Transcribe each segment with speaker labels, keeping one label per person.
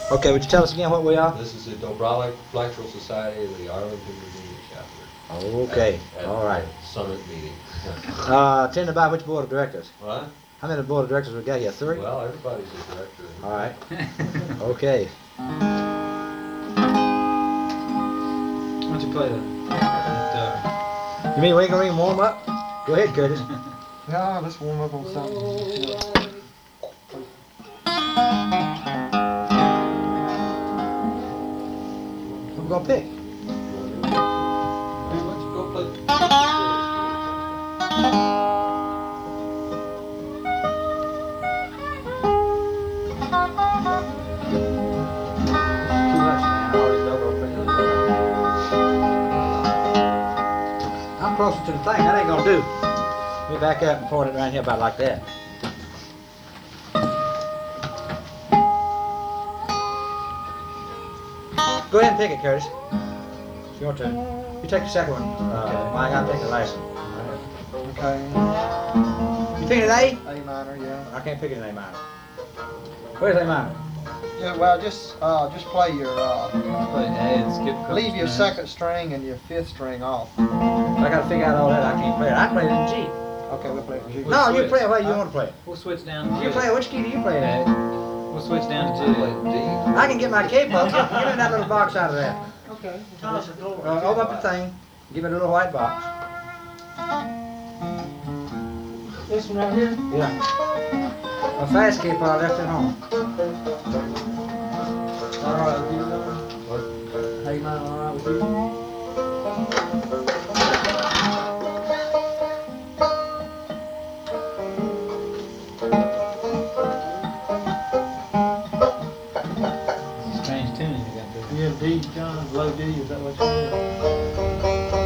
Speaker 1: Okay, would you tell us again what we are?
Speaker 2: This is the Dobralik Flexural Society of the Arlington, Virginia chapter.
Speaker 1: Okay,
Speaker 2: At
Speaker 1: all right.
Speaker 2: the Summit meeting.
Speaker 1: Attended by which board of directors?
Speaker 2: What?
Speaker 1: How many board of directors we got here? 3?
Speaker 2: Well, everybody's a director.
Speaker 1: All right. Okay.
Speaker 3: Why don't you play that?
Speaker 1: You mean we can ring warm up? Go ahead, Curtis.
Speaker 4: Yeah, let's warm up on something.
Speaker 1: What we gonna pick?
Speaker 2: Why don't you go play?
Speaker 1: Too much, man. All these logo pictures. I'm closer to the thing. That ain't gonna do. Let me back up and point it around here about like that. Go ahead and pick it, Curtis. It's your turn. You take the second one. Mike, I'll take the last one.
Speaker 4: Okay.
Speaker 1: You pick an A?
Speaker 4: A minor, yeah.
Speaker 1: I can't pick it in A minor. Where's A minor?
Speaker 4: Yeah, well, just play your,
Speaker 3: Play A and skip.
Speaker 4: leave your second string and your fifth string off.
Speaker 1: I gotta figure out all that. I can't play it. I play it in G.
Speaker 4: Okay, we'll play it in G.
Speaker 1: No, you
Speaker 3: switch.
Speaker 1: play it where you want to play it.
Speaker 3: We'll switch down.
Speaker 1: You play it. Which key do you play it at?
Speaker 3: We'll switch down to
Speaker 2: Play
Speaker 3: G.
Speaker 2: D.
Speaker 1: I can get my capo. Give me that little box out of there.
Speaker 4: Okay.
Speaker 1: Open up the thing. Give me a little white box.
Speaker 4: This one right here?
Speaker 1: Yeah. A fast capo I left at home.
Speaker 4: Alright with you, What? A minor, alright with you?
Speaker 3: Strange tuning you got there.
Speaker 4: You have D, John, low D, is that what you have?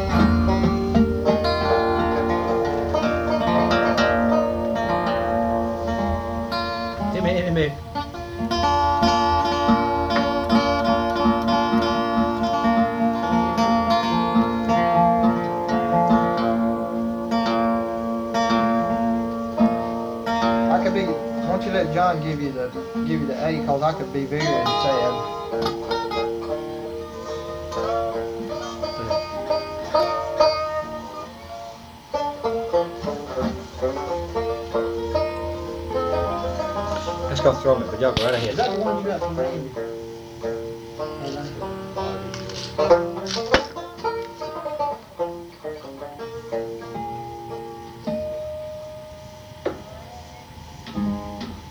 Speaker 1: Hit me.
Speaker 4: I could be, why don't you let John give you the A, cause I could be very sad.
Speaker 1: Let's go throw it, but y'all go right ahead.
Speaker 4: Is that the one you got from Randy?